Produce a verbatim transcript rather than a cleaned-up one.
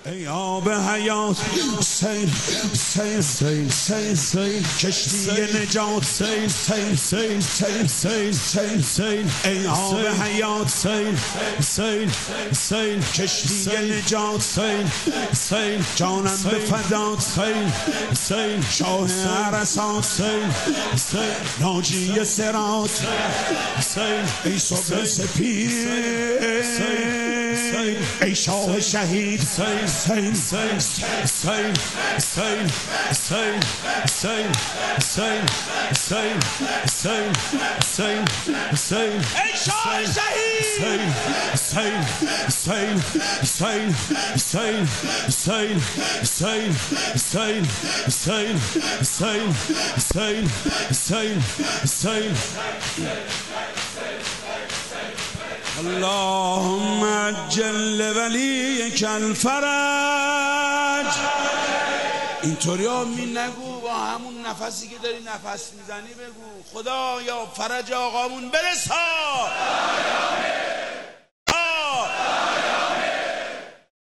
ای آب حیات سیل سیل سیل سیل سیل کشتی نجات سیل سیل سیل سیل سیل سیل سیل ای آب حیات سیل سیل سیل کشتی نجات سیل سیل جانم به فدات سیل سیل شاه عرصات سیل سیل ناجی صراط سیل ای صبح سپید ای شاه شهید سیل سیل سیل سیل سیل سیل سیل سیل سیل سیل سیل سیل ای شاه شهید سیل سیل سیل سیل سیل سیل سیل سیل سیل سیل سیل سیل اللهم عجل ولیک الفرج. اینطوری ها می نگو، با همون نفسی که داری نفس میزنی بگو خدا یا فرج آقامون برسا.